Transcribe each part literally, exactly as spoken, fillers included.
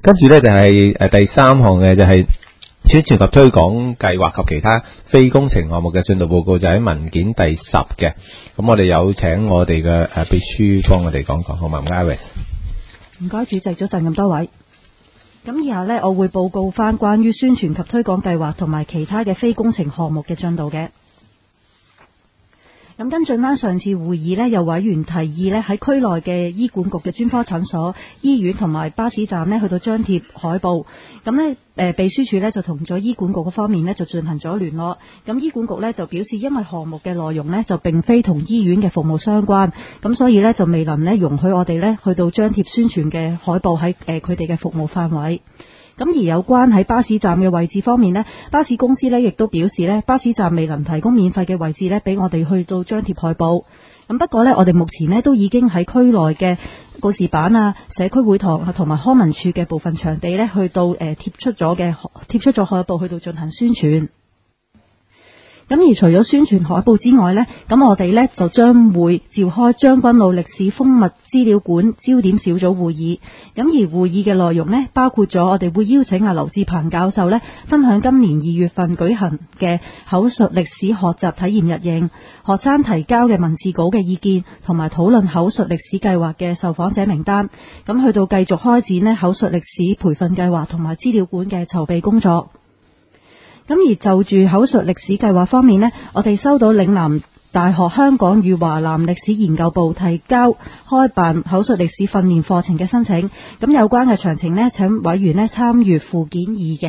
跟住咧就係誒第三項嘅就係宣傳及推廣計劃及其他非工程項目嘅進度報告，就喺文件第十嘅。咁我哋有請我哋嘅誒秘書幫我哋講講，好嘛？唔該 Iris。 唔該，主席，早晨咁多位。咁以下呢，我會報告翻關於宣傳及推廣計劃同埋其他嘅非工程項目嘅進度嘅。咁跟進翻上次會議呢，有委員提議呢，喺區內嘅醫管局嘅專科診所、醫院同埋巴士站呢，去到張貼海報。咁呢，誒秘書處呢，就同咗醫管局嗰方面呢，就進行咗聯絡。咁醫管局呢，就表示，因為項目嘅內容呢，就並非同醫院嘅服務相關，咁所以呢，就未能呢，容許我哋呢，去到張貼宣傳嘅海報喺誒佢哋嘅服務範圍。咁而有關喺巴士站嘅位置方面呢，巴士公司呢亦都表示呢，巴士站未能提供免費嘅位置呢，俾我哋去到張貼海報。咁不過呢，我哋目前呢都已經喺區內嘅告示板啊、社區會堂同埋康文署嘅部分場地呢，去到誒貼出咗嘅貼出咗海報去到進行宣傳。咁而除咗宣傳海報之外呢，咁我哋呢就將會召開將軍澳歷史風物資料館焦點小組會議。咁而會議嘅內容呢，包括咗我哋會邀請阿劉志鵬教授呢，分享今年二月份舉行嘅口述歷史學習體驗日營，學生提交嘅文字稿嘅意見，同埋討論口述歷史計劃嘅受訪者名單。咁去到繼續開展呢口述歷史培訓計劃同埋資料館嘅籌備工作。咁而就住口述歷史計劃方面呢，我哋收到嶺南大學香港與華南歷史研究部提交開辦口述歷史訓練課程嘅申請。咁有關嘅詳情呢，請委員呢參閱附件二嘅。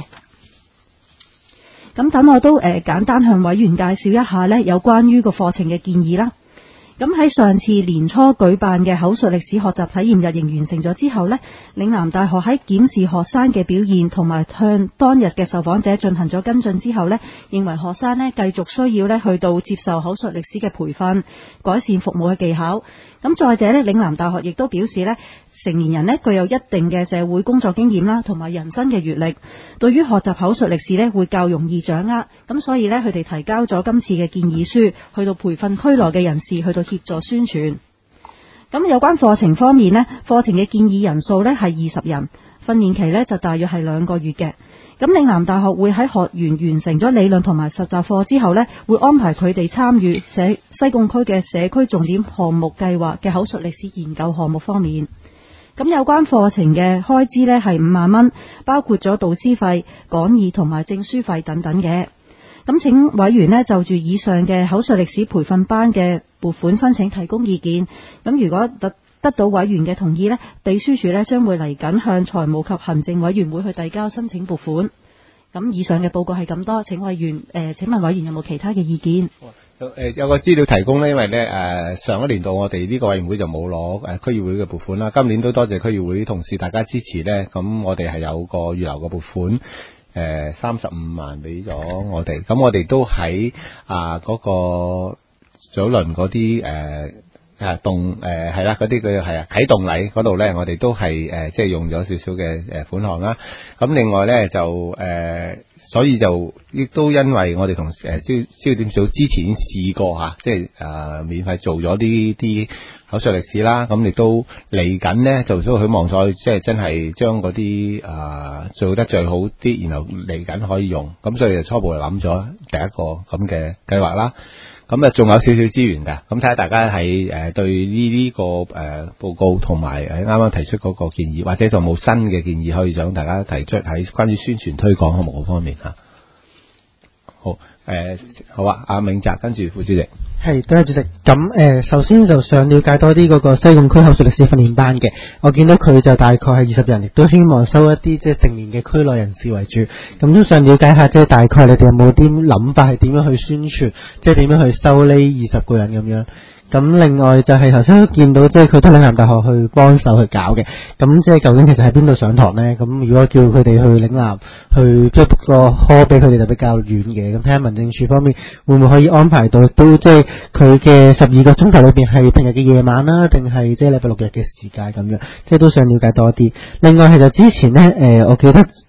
咁等我都誒、呃、簡單向委員介紹一下呢有關於個課程嘅建議啦。咁喺上次年初舉辦嘅口述歷史學習體驗日營完成咗之後呢，嶺南大學喺檢視學生嘅表現同埋向當日嘅受訪者進行咗跟進之後呢，認為學生呢繼續需要呢去到接受口述歷史嘅培訓，改善服務嘅技巧。咁再者呢，嶺南大學亦都表示呢，成年人呢具有一定嘅社會工作經驗啦，同埋人生嘅閱歷，對於學習口述歷史呢會較容易掌握。咁所以呢，佢哋提交咗今次嘅建議書，去到培訓區內嘅人士，去到協助宣傳。咁有關課程方面呢，課程嘅建議人數呢係二十人，訓練期呢就大約係兩個月嘅。咁嶺南大學會喺學員完成咗理論同埋實習課之後呢，會安排佢哋參與社西貢區嘅社區重點項目計劃嘅口述歷史研究項目方面。咁有關課程嘅開支呢係五萬蚊，包括咗導師費、講義同埋證書費等等嘅。咁請委員呢就住以上嘅口述歷史培訓班嘅撥款申請提供意見。咁如果得得到委員嘅同意呢，秘書處呢將會嚟緊向財務及行政委員會去遞交申請撥款。咁以上嘅報告係咁多，請委員誒、呃，請問委員有冇其他嘅意見？ 有誒有個資料提供呢，因為呢誒、呃、上一年度我哋呢個委員會就冇攞誒區議會嘅撥款啦，今年都多謝區議會同事大家支持呢，咁我哋係有個預留嘅撥款誒三十五萬俾咗我哋，咁我哋都喺啊嗰個早輪嗰啲誒誒動誒係啦嗰啲嘅係啊啟動禮嗰度呢，我哋都係誒即係用咗少少嘅誒款項啦，咁另外呢就誒。呃所以就亦都因為我哋同誒焦焦點組之前已經試過嚇，即係誒免費做咗呢啲口述歷史啦，咁亦都嚟緊呢，就都希望再即係真係將嗰啲誒做得最好啲，然後嚟緊可以用，咁所以就初步就諗咗第一個咁嘅計劃啦。咁啊，仲有少少資源㗎，咁睇下大家喺誒對呢呢個誒報告同埋誒啱啱提出嗰個建議，或者就冇新嘅建議可以想大家提出喺關於宣傳推廣項目嗰方面嚇。好，誒、呃、好啊，阿銘澤跟住副主席。 係，多謝主席。咁誒、呃，首先就想了解多啲嗰個西貢區口述歷史訓練班嘅。我見到佢就大概係二十人，亦都希望收一啲即係成年嘅區內人士為主。咁都想了解下，即係大概你哋有冇啲諗法係點樣去宣傳，即係點樣去收呢二十個人咁樣。咁另外就係頭先都見到，即係佢都嶺南大學去幫手去搞嘅。咁即係究竟其實喺邊度上堂呢？咁如果叫佢哋去嶺南去即係 book 個科俾佢哋就比較遠嘅。咁睇下民政處方面會唔會可以安排到都即係佢嘅十二個鐘頭裏邊係平日嘅夜晚啦，定係即係禮拜六日嘅時間咁樣？即係都想了解多啲。另外係就之前呢，誒、呃，我記得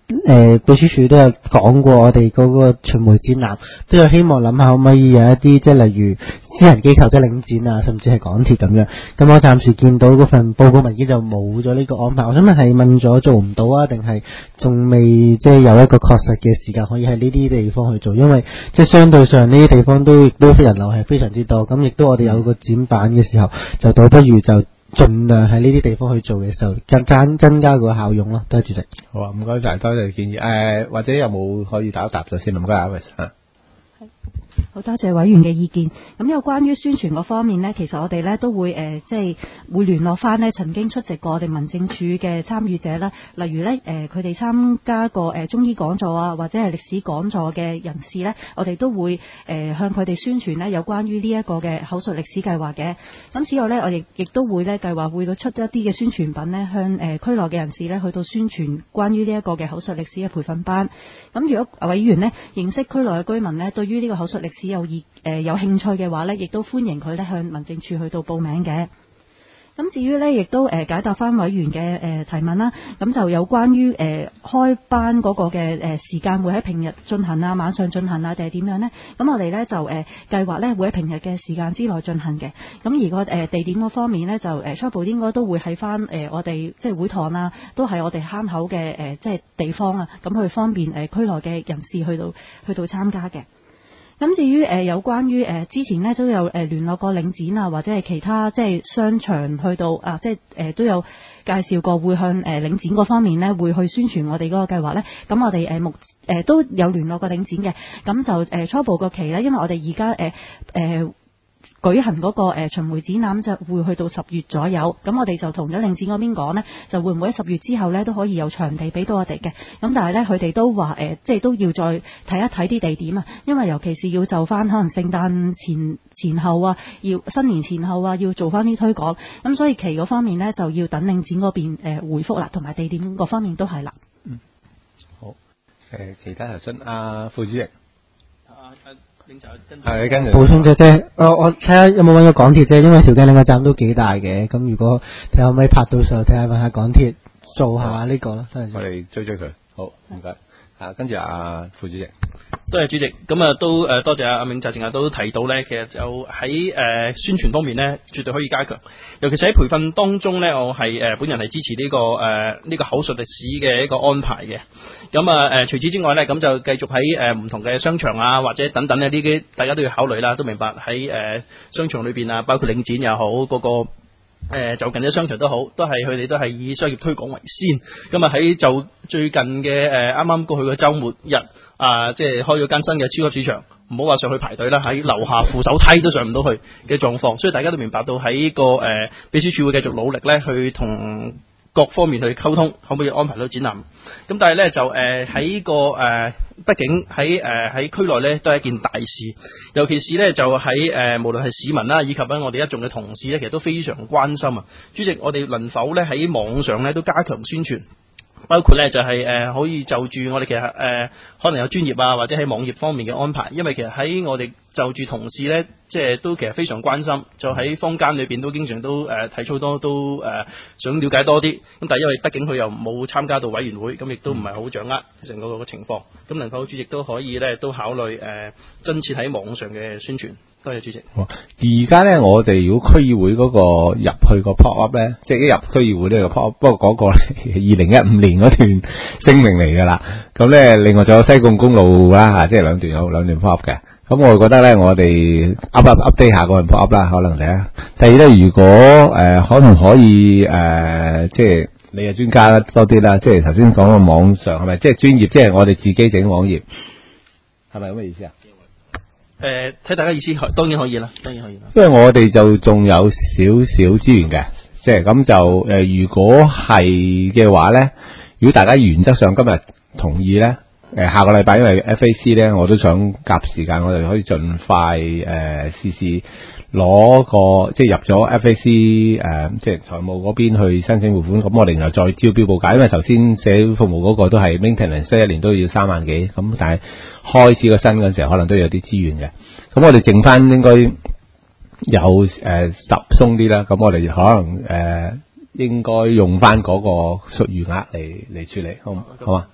誒秘書處都有講過，我哋嗰個巡迴展覽都有希望諗下可唔可以有一啲即係例如私人機構即係領展啊，甚至係港鐵咁樣。咁我暫時見到嗰份報告文件就冇咗呢個安排。我想問係問咗做唔到啊，定係仲未即係有一個確實嘅時間可以喺呢啲地方去做？因為即係相對上呢啲地方都亦都人流係非常之多，咁亦都我哋有個展板嘅時候，就倒不如就盡量喺呢啲地方去做嘅時候，更加增加個效用咯。多謝主席。 好啊，唔該晒，多謝建議。誒、呃，或者有冇可以答一答咗先？唔該啊，啊。 好多謝委員嘅意見。咁有關於宣傳嗰方面呢，其實我哋呢都會誒、呃，即係會聯絡翻呢曾經出席過我哋民政處嘅參與者啦。例如呢，誒佢哋參加過誒、呃、中醫講座啊，或者係歷史講座嘅人士呢，我哋都會誒、呃、向佢哋宣傳呢有關於呢一個嘅口述歷史計劃嘅。咁此外呢，我哋亦都會呢計劃會到出一啲嘅宣傳品呢，向誒、呃、區內嘅人士呢去到宣傳關於呢一個嘅口述歷史嘅培訓班。咁如果委員呢認識區內嘅居民呢，對於呢個口述歷史有意誒、呃、有興趣嘅話呢，亦都歡迎佢呢向民政處去到報名嘅。咁至於呢，亦都誒、呃、解答翻委員嘅誒、呃、提問啦。咁就有關於誒、呃、開班嗰個嘅誒、呃、時間會喺平日進行啊，晚上進行啊，定係點樣呢？咁我哋呢就誒、呃、計劃呢會喺平日嘅時間之內進行嘅。咁而個誒、呃、地點嗰方面呢，就誒、呃、初步應該都會喺翻誒我哋即係會堂啊，都係我哋坑口嘅誒、呃、即係地方啊，咁去方便誒、呃、區內嘅人士去到去到參加嘅。咁至於誒、呃、有關於誒、呃、之前咧都有誒、呃、聯絡過領展啊，或者係其他即係商場去到啊，即係誒、呃、都有介紹過會向誒、呃、領展嗰方面咧會去宣傳我哋嗰個計劃咧。咁我哋誒目誒都有聯絡過領展嘅，咁就誒、呃、初步個期咧，因為我哋而家誒誒。呃舉行嗰個誒巡迴展覽就會去到十月左右，咁我哋就同咗領展嗰邊講呢，就會唔會喺十月之後呢都可以有場地俾到我哋嘅。咁但係呢，佢哋都話誒、呃，即係都要再睇一睇啲地點啊，因為尤其是要就翻可能聖誕前前後啊，要新年前後啊，要做翻啲推廣，咁所以期嗰方面呢，就要等領展嗰邊誒、呃、回覆啦，同埋地點嗰方面都係啦。 嗯，好。誒、呃，其他頭先阿副主席。 啊啊係跟住補充啫啫，我我睇下有冇揾個港鐵啫，因為調景嶺個站都幾大嘅，咁如果睇下可唔可以拍到上，睇下問下港鐵做下呢、這個咯。 我哋追追佢，好唔該。啊，跟住阿副主席。 多謝主席，咁啊都誒多謝阿阿銘澤正啊都提到咧，其實就喺誒、呃、宣傳方面咧，絕對可以加強，尤其是喺培訓當中咧，我係誒、呃、本人係支持呢、這個誒呢、呃這個口述歷史嘅一個安排嘅。咁啊誒除此之外咧，咁就繼續喺誒唔同嘅商場啊，或者等等咧呢啲，大家都要考慮啦，都明白喺誒、呃、商場裏邊啊，包括領展又好嗰、那個。誒、呃，就近啲商場都好，都係佢哋都係以商業推廣為先。咁啊喺就最近嘅誒，啱啱過去嘅週末日啊，即係開咗間新嘅超級市場，唔好話上去排隊啦，喺樓下扶手梯都上唔到去嘅狀況。所以大家都明白到喺個誒、呃、秘書處會繼續努力咧，去同各方面去溝通，可唔可以安排到展覽？咁但係咧就誒喺、呃、個誒，畢、呃、竟喺誒喺區內咧都係一件大事，尤其是咧就喺誒、呃、無論係市民啦，以及咧我哋一眾嘅同事咧，其實都非常關心啊。主席，我哋能否咧喺網上咧都加強宣傳？包括咧就係、是、誒、呃、可以就住我哋其實誒、呃、可能有專業啊，或者喺網頁方面嘅安排，因為其實喺我哋就住同事咧，即係都其實非常關心，就喺坊間裏邊都經常都誒睇操多都誒、呃、想了解多啲。咁但係因為畢竟佢又冇參加到委員會，咁亦都唔係好掌握成個個情況。咁能否主席都可以咧都考慮誒、呃、增設喺網上嘅宣傳？多謝主席。 而家咧，我哋如果區議會嗰個入去個 pop up 咧，即係一入區議會呢個 pop up，不過嗰個二零一五年嗰段聲明嚟噶啦。咁咧，另外仲有西貢公路啦吓，即係兩段有兩段 pop up 嘅。咁我覺得咧，我哋 up up update 下個 pop up 啦，可能第一。第二咧，如果誒、呃、可能可以誒、呃，即係你係專家多啲啦，即係頭先講個網上係咪？即係專業，即係我哋自己整網頁，係咪咁嘅意思啊？ 誒、呃，睇大家意思，當然可以啦，當然可以啦。 因為我哋就仲有少少資源嘅，即係咁就誒、呃，如果係嘅話咧，如果大家原則上今日同意咧，誒、呃、下個禮拜因為 F A C 咧，我都想夾時間，我哋可以盡快誒試試攞個即係入咗 F A C 誒、呃，即係財務嗰邊去申請撥款，咁我哋然後再招標報價，因為頭先社會服務嗰個都係 maintenance，一年都要三萬幾，咁但係開始個新嗰陣時候可能都有啲資源嘅，咁我哋剩翻應該有誒、呃、十鬆啲啦，咁我哋可能誒、呃、應該用翻嗰個屬餘額嚟嚟處理，好好嘛？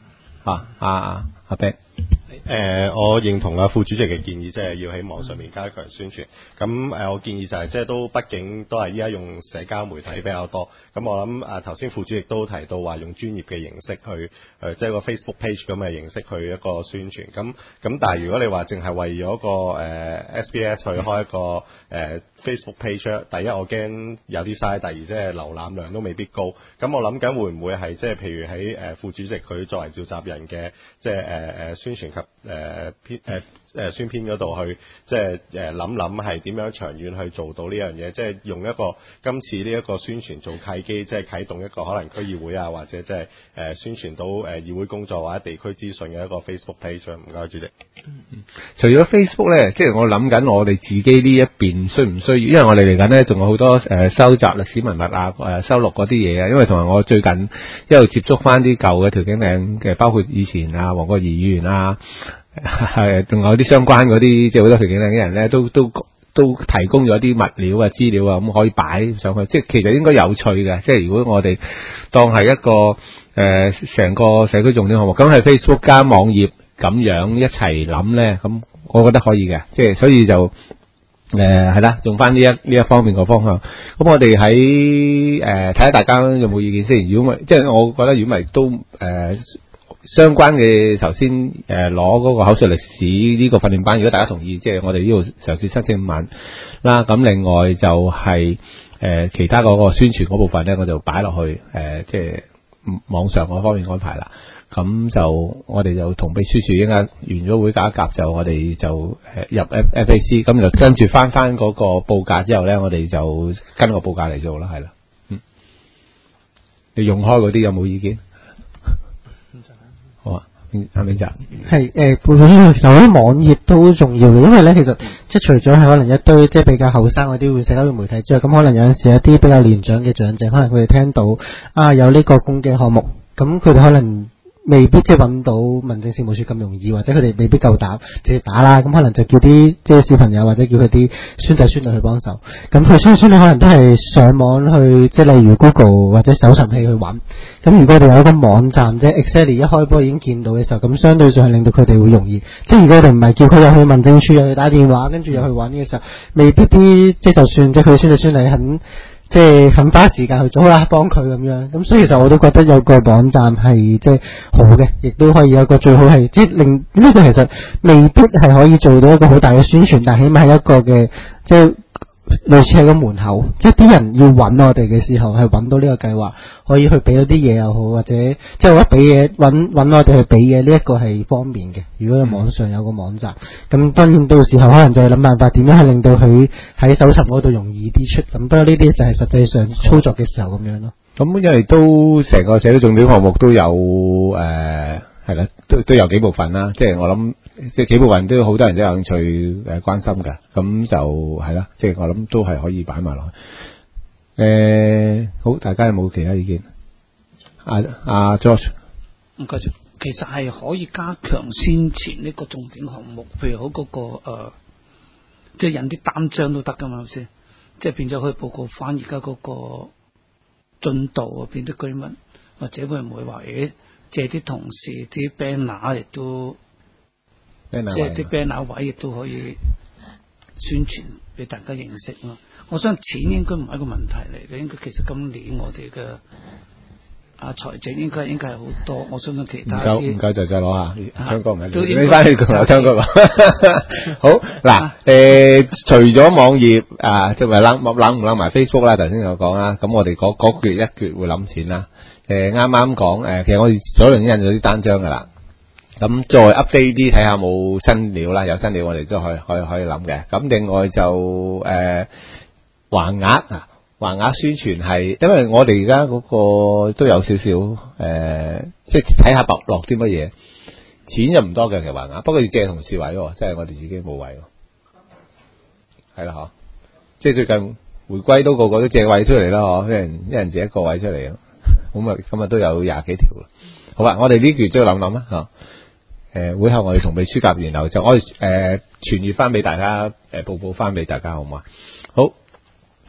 啊啊阿 Ben。 誒、呃，我認同啊副主席嘅建議，即係要喺網上面加強宣傳。咁誒、呃，我建議就係、是、即係都畢竟都係依家用社交媒體比較多。咁我諗啊頭先副主席都提到話用專業嘅形式去誒、呃，即係個 Facebook page 咁嘅形式去一個宣傳。咁咁但係如果你話淨係為咗個誒、呃、S B S 去開一個誒、呃、Facebook page，第一我驚有啲嘥，第二即係瀏覽量都未必高。咁我諗緊會唔會係即係譬如喺誒、呃、副主席佢作為召集人嘅即係誒誒宣傳及誒編誒誒宣編嗰度去，即係誒諗諗係點樣長遠去做到呢樣嘢，即係用一個今次呢一個宣傳做契機，即係啟動一個可能區議會啊，或者即係誒宣傳到誒議會工作或者地區資訊嘅一個 Facebook page。唔該，主席。 嗯，除咗 Facebook 咧，即係我諗緊我哋自己呢一邊需唔需要？因為我哋嚟緊咧仲有好多誒、呃、收集歷史文物啊，誒、呃、收錄嗰啲嘢啊。因為同埋我最近一路接觸翻啲舊嘅調景嶺嘅，包括以前啊黃國儀議員啊。係，仲有啲相關嗰啲，即係好多調景嶺嘅人咧，都都都提供咗啲物料啊、資料啊，咁可以擺上去。即係其實應該有趣嘅。即係如果我哋當係一個誒成、呃、個社區重點項目，咁係 Facebook 加網頁咁樣一齊諗咧，咁我覺得可以嘅。即係所以就誒係啦，用翻呢一呢一方面個方向。咁我哋喺誒睇下大家有冇意見先。如果咪即係我覺得如果咪都誒。呃相關嘅頭先誒攞嗰個口述歷史呢個訓練班，如果大家同意，即係我哋呢度嘗試申請五萬啦。咁另外就係、是、誒、呃、其他嗰個宣傳嗰部分咧，我就擺落去誒、呃、即係網上嗰方面安排啦。咁就我哋就同秘書處應該完咗會搞一夾，就我哋就誒入 F F A C， 咁就跟住翻翻嗰個報價之後咧，我哋就跟個報價嚟做啦，係啦。嗯，你用開嗰啲有冇意見？好啊，阿明澤係誒，報道呢個其實我覺得網頁都好重要嘅，因為咧其實即係除咗係可能一堆即係比較後生嗰啲會社交媒體之外，咁可能有陣時一啲比較年長嘅長者，可能佢哋聽到啊有呢個公嘅項目，咁佢哋可能未必即係揾到民政事務處咁容易，或者佢哋未必夠膽直接打啦，咁可能就叫啲即係小朋友或者叫佢啲孫仔孫女去幫手。咁佢孫仔孫女可能都係上網去，即係例如 Google 或者搜尋器去揾。咁如果我哋有一個網站即係 Excel 一開波已經見到嘅時候，咁相對上係令到佢哋會容易。即係如果我哋唔係叫佢入去民政處又去打電話，跟住又去揾嘅時候，未必啲即係就算即係佢孫仔孫女肯。即係肯花時間去做啦，幫佢咁樣。咁所以其實我都覺得有個網站係即係好嘅，亦都可以有個最好係即係令呢個其實未必係可以做到一個好大嘅宣傳，但係起碼係一個嘅即係類似係個門口，即係啲人要揾我哋嘅時候係揾到呢個計劃，可以去俾咗啲嘢又好，或者即係我一俾嘢揾揾我哋去俾嘢，呢一個係方便嘅。如果喺網上有個網站，咁當然到時候可能就係諗辦法點樣去令到佢喺搜尋嗰度容易啲出。咁不過呢啲就係實際上操作嘅時候咁樣咯。 咁因為都成個社區重點項目都有誒係啦，都都有幾部分啦。即係我諗。即係幾部分都好多人都有興趣誒關心嘅，咁就係啦。即係我諗都係可以擺埋落去。誒，好，大家有冇其他意見？阿阿 George， 唔該。其實係可以加強宣傳呢個重點項目，譬如好嗰個誒，即係印啲單張都得噶嘛，係咪先？即係變咗可以報告翻而家嗰個進度啊，變啲居民或者會唔會話誒借啲同事啲 banner 亦都。即係啲 banner 位亦都可以宣傳俾大家認識咯。我相信錢應該唔係一個問題嚟嘅，應該其實今年我哋嘅啊財政應該應該係好多。我相信其他啲唔夠就再攞下，昌哥唔係你你翻去同阿昌哥講。好嗱，誒除咗網頁啊，即係諗諗唔諗埋 Facebook 啦，頭先有講啦。咁我哋嗰嗰橛一橛會諗錢啦。誒啱啱講誒，其實我哋早輪已經印咗啲單張㗎啦。咁再 update 啲睇下冇新料啦，有新料我哋都可以可以可以諗嘅。咁另外就誒橫額啊，橫額宣傳係，因為我哋而家嗰個都有少少誒、呃，即係睇下落落啲乜嘢，錢就唔多嘅其實橫額，不過要借同事位喎，即係我哋自己冇位喎，係啦嗬，即係最近回歸都個個都借位出嚟啦嗬，一人一人借一個位出嚟，咁啊咁啊都有廿幾條啦。好啦，我哋呢段都要諗諗啊嚇。誒會後我哋同秘書夾，然後就我哋誒傳閱翻俾大家，誒報告翻俾大家好嘛？好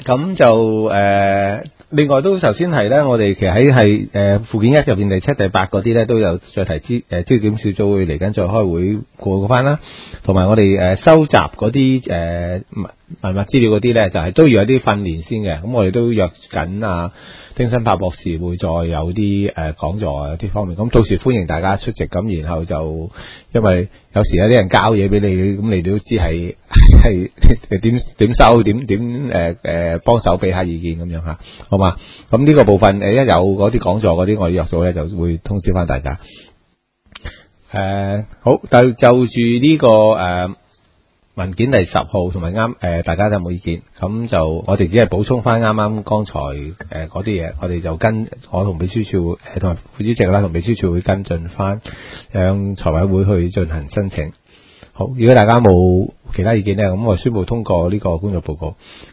咁就誒、呃，另外都頭先提咧，我哋其實喺係誒附件一入邊第七、第八嗰啲咧，都有再提知誒焦點小組會嚟緊再開會過翻啦，同埋我哋誒、呃、收集嗰啲誒文物資料嗰啲咧，就係、是、都要有啲訓練先嘅。咁我哋都約緊啊，丁新柏博士會再有啲誒講座啊啲方面。咁到時歡迎大家出席。咁然後就因為有時有啲人交嘢俾你，咁你都知係係點點收點點誒誒幫手俾下意見咁樣嚇，好嘛？咁呢個部分誒一有嗰啲講座嗰啲我約咗咧，就會通知翻大家。誒、呃、好，就就住呢、這個誒。呃文件第十號同埋啱誒，大家有冇意見？咁就我哋只係補充翻啱啱剛才誒嗰啲嘢，我哋就跟我同秘書處誒同埋副主席啦，同秘書處會跟進翻，向財委會去進行申請。好，如果大家冇其他意見咧，咁我宣布通過呢個工作報告。